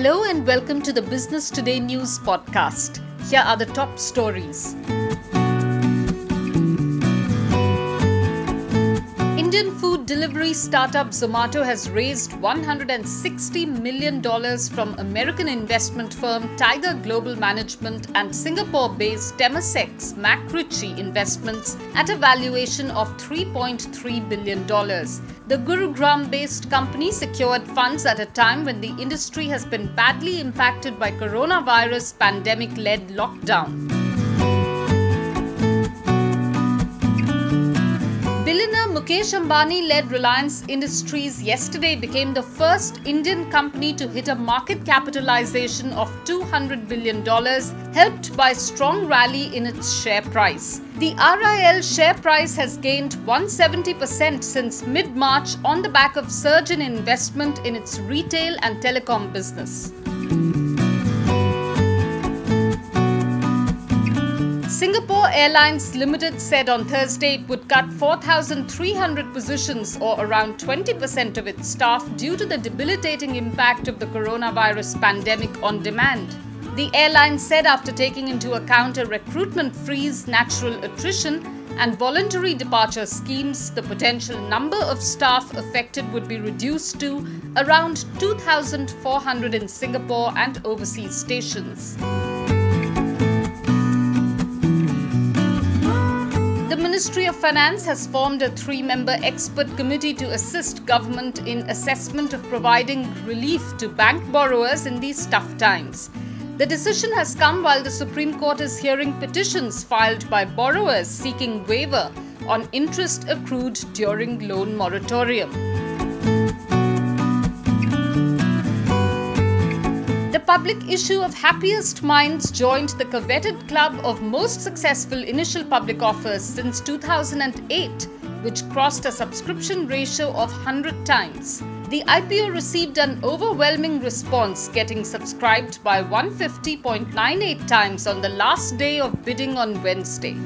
Hello and welcome to the Business Today News podcast. Here are the top stories. Indian food delivery startup Zomato has raised $160 million from American investment firm Tiger Global Management and Singapore-based Temasek MacRitchie Investments at a valuation of $3.3 billion. The Gurugram-based company secured funds at a time when the industry has been badly impacted by coronavirus pandemic-led lockdown. Billionaire Mukesh Ambani-led Reliance Industries yesterday became the first Indian company to hit a market capitalization of $200 billion, helped by strong rally in its share price. The RIL share price has gained 170% since mid-March on the back of surge in investment in its retail and telecom business. Singapore Airlines Limited said on Thursday it would cut 4,300 positions or around 20% of its staff due to the debilitating impact of the coronavirus pandemic on demand. The airline said after taking into account a recruitment freeze, natural attrition, and voluntary departure schemes, the potential number of staff affected would be reduced to around 2,400 in Singapore and overseas stations. The Ministry of Finance has formed a 3-member expert committee to assist government in assessment of providing relief to bank borrowers in these tough times. The decision has come while the Supreme Court is hearing petitions filed by borrowers seeking waiver on interest accrued during loan moratorium. The public issue of Happiest Minds joined the coveted club of most successful initial public offers since 2008, which crossed a subscription ratio of 100 times. The IPO received an overwhelming response, getting subscribed by 150.98 times on the last day of bidding on Wednesday.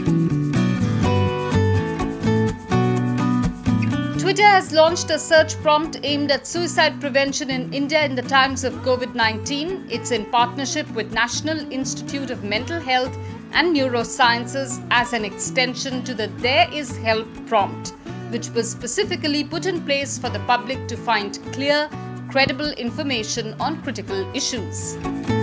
Twitter has launched a search prompt aimed at suicide prevention in India in the times of COVID-19. It's in partnership with National Institute of Mental Health and Neurosciences as an extension to the There Is Help prompt, which was specifically put in place for the public to find clear, credible information on critical issues.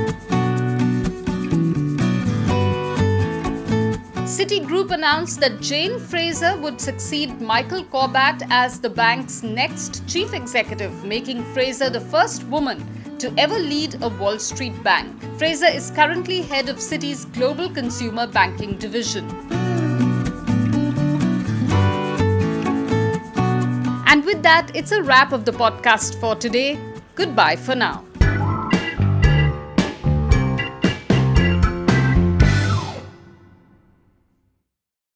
Citigroup announced that Jane Fraser would succeed Michael Corbat as the bank's next chief executive, making Fraser the first woman to ever lead a Wall Street bank. Fraser is currently head of Citi's global consumer banking division. And with that, it's a wrap of the podcast for today. Goodbye for now.